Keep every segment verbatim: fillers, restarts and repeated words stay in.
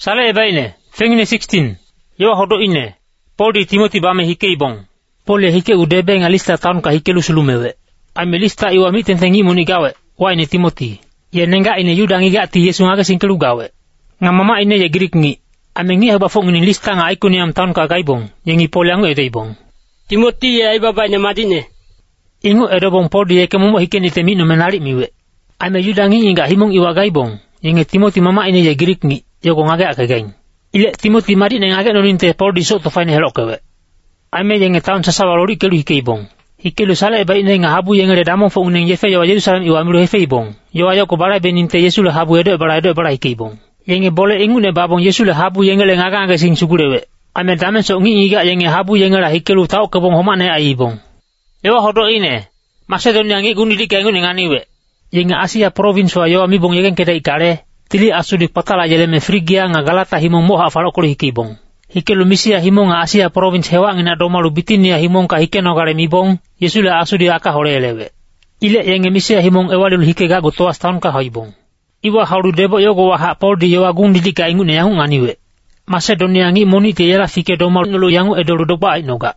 Sale ebaine, fengine sixteen. Yo hodo ine. Paul di Timothy bame hike ibong. Paul ya hike udebe nga lista taun ka hike lusulumewe. Ame lista iwa mi tentengi muni gawe. Wa ine Timothy. Ye nenga ine yuda ngiga ti Yesu ngaga singkelu gawe. Nga mama ine ya girik ngi. Ame ngi haba fong ini lista nga aikuni am taun ka gaibong. Yengi Paul yangu edo ibong. Timothy ya iba ba ine madine. Ingu edo bong Paul di eke mumo hike ni temi no menari miwe. Ame yuda ngi inga himong iwa gaibong. Yengi Timothy mama ine ya girik ngi. Yoko ngage akagain. Ile Timothy mari ne ngage noninte Paul di so to fine helok kewe. Ame yenge taun sasawarori kelu hike ibong. Hikelu sala eba ine nga habu yenge damong fo uneng yefe yawa Yerusalem iwa milu hefe ibong. Yawa yoko bara beninte Yesu le habu edo bara edo bara hike ibong. Yenge bole ingu ne babong Yesu le habu yenge le ngaga ngage sing sukurewe. Ame damen so ngi iga yenge habu yenge la hikelu tau kebong homa ne ai ibong. Yawa hodo ine. Macedonia ngi guni dike ngu nenganiwe. Yenge Asia province wa yawa mibong yenge keda ikare. Tili asudi patala jeleme Frigia nga Galata himong moha falokolo hikibong. Hikelu misia himong nga Asia province hewa ngina domalu bitinia himong ka hike nogare mibong, Yesule asudi aka hore elewe. Ile yenge misia himong ewalilu hike gago toas taun ka haibong. Iwa hauru debo yogo waha Paul di yawa gung didika ingu ne yangu nganiwe. Macedonia ngi monite yela fike domalu nulu yangu edolu doba inoga.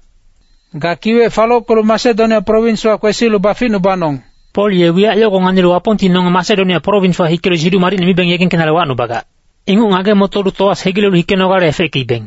Gakiwe falokolo Macedonia province wa kwesilu bafinu banong. Paul ye wia yoko nganilu wapon tinong Macedonia province wa hikelu jidu mari nemi beng yeken kenale wanu baga. Ingu ngage motoru toas hegilelu hike nogare efeke ibeng.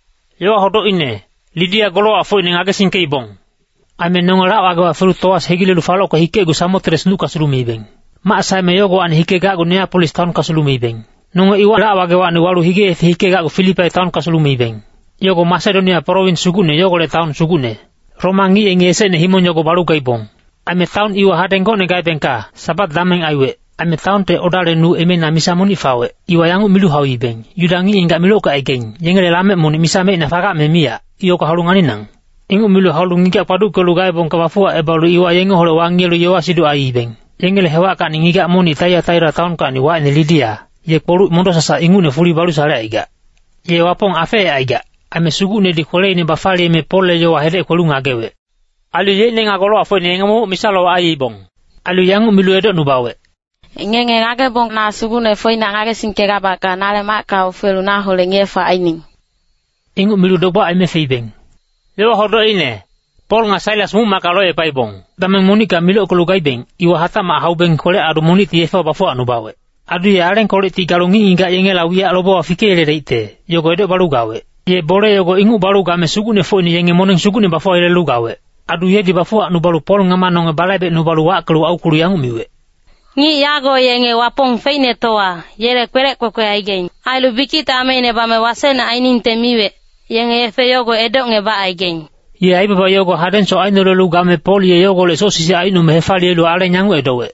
Yo hodo ine, Lydia golo afo ine ngage sinke ibong. Ame nongora waga wa furu toas hegilelu falo ko hike gu samotres nuka sulumi ibeng. Ma asai me yogo an hike gago Neapolis taun ka sulumi ibeng. Nongo iwa ra waga wa ane walu hige efe hike gago Philippi taun ka sulumi ibeng. Yogo Macedonia province sugune yogo le taun sugune. Roma ngi enge ese ne himon yogo baru ka ibong. Ame taun iwa hadengo ne gai bengka, sabat dameng aiwe. Ame taun te odale nu eme na misa moni fawe. Iwa yangu milu hawi beng. Yudangi inga milu ka egeng. Yengele lame moni misa me na faga me mia. Iyo ka halungani nang. Ingu milu halungi ka padu ke lugai bong kawafua ebalu iwa yengu hole wangi lu yawa sidu ai beng. Yengele hewa ka ningiga moni taya taira taun ka ni wa ene Lydia. Ye polu mondo sasa ingu ne fuli balu sale aiga. Ye wapong afe aiga. Ame sugu ne di kole ne bafali me pole yawa hede kolunga gewe. Alu ye ne ngagolo afo ne ngamu misalo ai bong. Alu yangu milu edo nubawe. Ngenge ngage bong na sugu ne foi na ngage sinkega baka nale maka ofelu na hole ngefa aining. Ingu milu doba ai me feibeng. Lewa hodo ine. Paul nga Silas mu maka loe pai bong. Dameng monika milu okulugai beng. Iwa hata ma hau beng kole adu moniti efa bafo anubawe. Adu ya aren kole ti galungi inga yenge la wia alobo afike ele reite. Yogo edo baru gawe. Ye bore yogo ingu baru game sugu ne foi ni yenge moneng sugu ne bafo ele lu gawe. Adu ye di bafo anubalu Paul nga manong balaibe nubalu wa kelu au kulu yangu miwe. Ngi yago yenge wapong feine toa, yere kwere kwe kwe aigen. Ailu bikita amene bame wasena ainin temiwe, yenge efe yogo edo nge ba aigen. Ye aiba ba yogo haden so ainu lelu game Paul ye yogo le so sisi ainu mehefali elu ale nyangu edowe.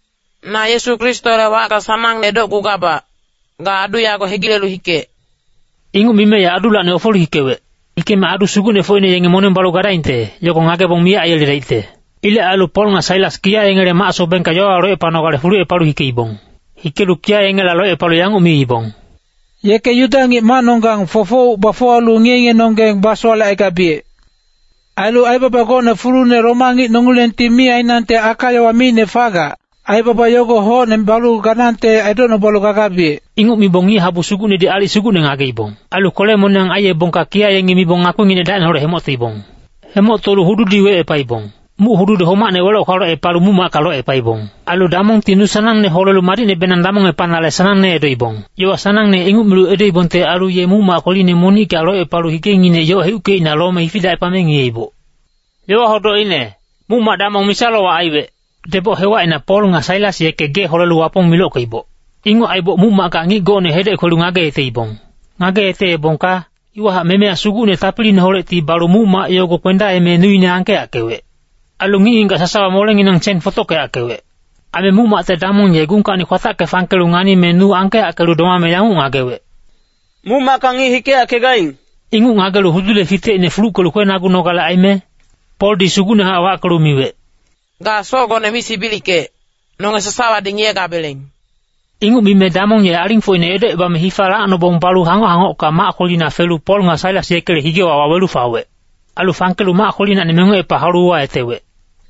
Na Yesu Kristo le waka samang edo kugaba, ga adu yago hegilelu hike. Ingu mime ya adu la ne ofolu hikewe. Ike ma adu sugu ne foine yenge monen balu garainte, yogo ngake bong mia ayeli reite. Ile alu Paul nga Silas kia yengere maaso benka yoa roe panogale fulu e palu hike ibong. Hike lu kia yengela loe palu yangu mi ibong. Yeke yudangi manongang fofo bafo alu ngenge nongeng baswala eka bie. Alu aiba bagone fulu ne romangi nongulenti mi ainante akaya wa mi ne faga. Aiba ba yogo ho ne balu ganante aidono balu kakabie. Ingu mi bongi habu sugu ne di ali sugu ne ngage ibong. Alu kole monang aye bongka kia yengi mi bong aku ngine dan hore hemot ibong. Hemot tolu hudu diwe e pa ibong. Mu hudu de homa ne wala kalo e palu mu ma kalo e pa ibong. Alu damong tinu sanang ne hololu mari ne benan damong e panale sanang ne edo ibong. Yo sanang ne ingu milu edo ibong te alu ye mu ma koli ne moni kalo e palu hike ngine yo heuke ina lome hifida e pamengi ibo. Yo hodo ine mu ma damong misalo wa aiwe. Debo hewa ina Paul nga Silas ye ke ge hololu wapong milo ko ibo. Ingu aibo mu ma ka ngi go ne hede kolu ngage ete ibong. Ngage ete ibong ka iwa ha meme asugu ne tapili ne hole ti balu mu ma yogo kwenda e menui ne anke akewe. Alungi inga sasawa moleng inang chen foto ke akewe. Ame mu ma te damong ye gung ka ni kwata ke fankelu ngani menu anke akelu doma me yangu ngagewe. Mu ma ka ngi hike akegaing. Ingu ngagelu hudule fite ne flu kelu kwe nagu nogala aime. Paul di sugu ne hawa akelu miwe. Ga sogo ne misi bilike. Nonge sasawa dingie gabeleng. Ingu mime damong ye aling fo ine edo eba me hifara ano bong balu hango hango ka ma akolina felu Paul nga Silas ye kele hige wa wawelu fawe. Alu fankelu ma akolina ne mengo e paharu wa etewe.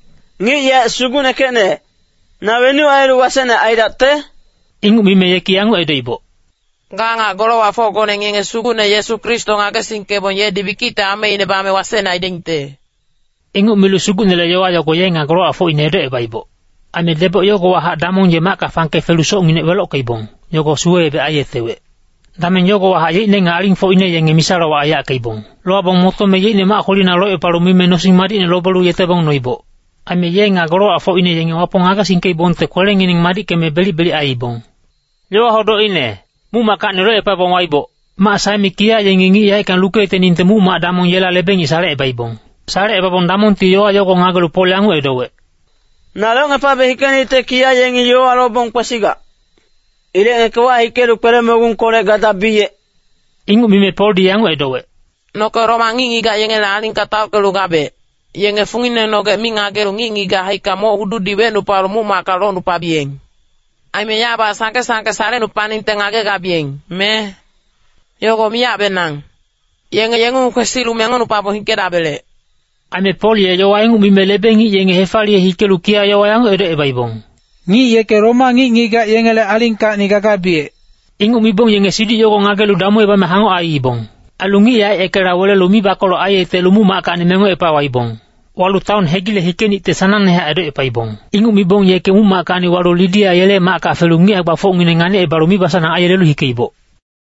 Ngi ya sugune kene na wenu airu wasene aidate. Ingu mime ye kiangu edo ibo. Nga nga golo wa foko ne ngenge sugu ne Yesu Kristo nga ke singke bon ye dibikita ame ine ba me wasena idengte. Ingu milu sugu ne le yo ayo ko ye nga golo afo ine de baibo. Ame debo yo go wa damon je maka fanke feluso ngine welo kaibong. Yo go suwe be ayetewe. Damen yo go wa ye ne nga aling fo ine yenge misara wa aya kaibong. Lo abong moto me ye ne ma holina lo e paro mi me no sing mari ne lo balu yete bong noibo. Ame ye nga golo afo ine yenge wapong aga singke bon te kwele ngine mari ke me beli beli aibong. Yo hodo ine mu maka ne lo e pa bong waibo. Ma sa mi kia yenge ngi ya kan luke te ninte mu ma damon yela lebeng isare e baibong. Sare e babon damon ti yo ayo go ngagalu polangu e dowe. Nalong pa behikani te kia yengi yo alobong pasiga. Ile ngekwa hikelu pere mogun kore gada biye. Ingu mime poldi yangu e dowe. Noke roma ngingi ga yenge na aling katau ke lugabe. Yenge fungine noke minga gelu ngingi ga haika mo hudu diwe nupa rumu makalo nupa bieng. Aime yaba sanke sanke sare nupa nintengage ga bieng. Me. Yogo miya benang. Yenge yengu kwesilu mengo nupa po hike dabele. Ame poli e yo aingu mime lebengi yenge hefali e hikelu kia yo aingu ede e baibong. Ngi yeke roma ngi ngi ga yenge le alingka ni gaga bie. Ingu mibong yenge sidi yo go ngagelu damu e ba me hango ai ibong. Alungi ya e kera wole lumi bakolo ai e te lumu maka ni mengo e pa waibong. Walu taun hegile hikeni te sanan neha ede e paibong. Ingu mibong yeke mu maka ni walu lidia yele maka felungi e ba fo ngine ngane e barumi basana ai lelu hike ibo.